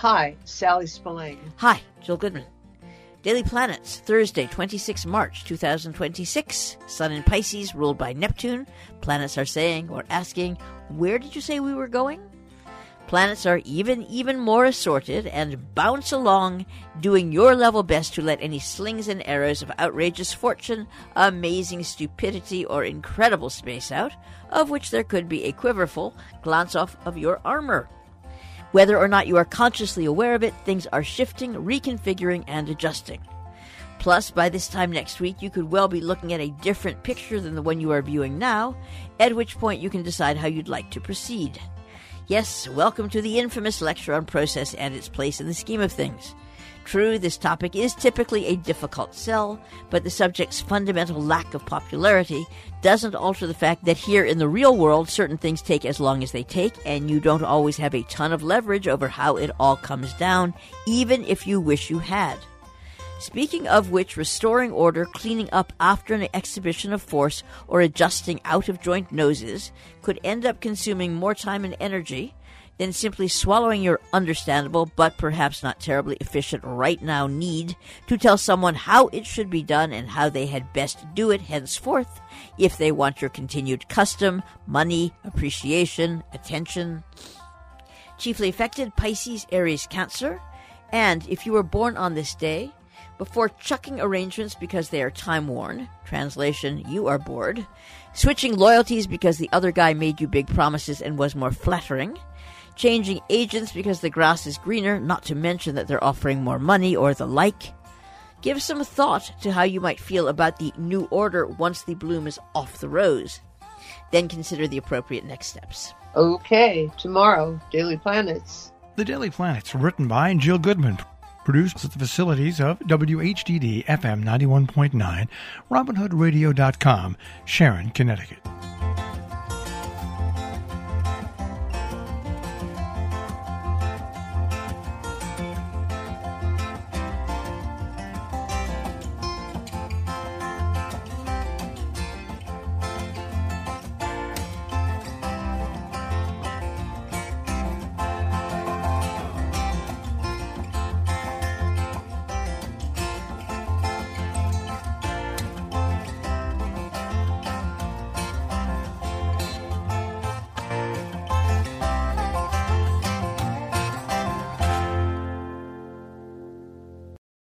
Hi, Sally Spillane. Hi, Jill Goodman. Daily Planets, Thursday, 26 March 2026. Sun in Pisces, ruled by Neptune. Planets are saying or asking, where did you say we were going? Planets are even more assorted and bounce along, doing your level best to let any slings and arrows of outrageous fortune, amazing stupidity, or incredible space out, of which there could be a quiverful, glance off of your armor. Whether or not you are consciously aware of it, things are shifting, reconfiguring, and adjusting. Plus, by this time next week, you could well be looking at a different picture than the one you are viewing now, at which point you can decide how you'd like to proceed. Yes, welcome to the infamous lecture on process and its place in the scheme of things. True, this topic is typically a difficult sell, but the subject's fundamental lack of popularity doesn't alter the fact that here in the real world, certain things take as long as they take, and you don't always have a ton of leverage over how it all comes down, even if you wish you had. Speaking of which, restoring order, cleaning up after an exhibition of force, or adjusting out-of-joint noses could end up consuming more time and energy than simply swallowing your understandable but perhaps not terribly efficient right now need to tell someone how it should be done and how they had best do it henceforth if they want your continued custom, money, appreciation, attention. Chiefly affected Pisces, Aries, Cancer, and if you were born on this day, before chucking arrangements because they are time-worn, translation, you are bored, switching loyalties because the other guy made you big promises and was more flattering, changing agents because the grass is greener, not to mention that they're offering more money or the like. Give some thought to how you might feel about the new order once the bloom is off the rose. Then consider the appropriate next steps. Okay, tomorrow, Daily Planets. The Daily Planets, written by Jill Goodman, produced at the facilities of WHDD FM 91.9, RobinHoodRadio.com, Sharon, Connecticut.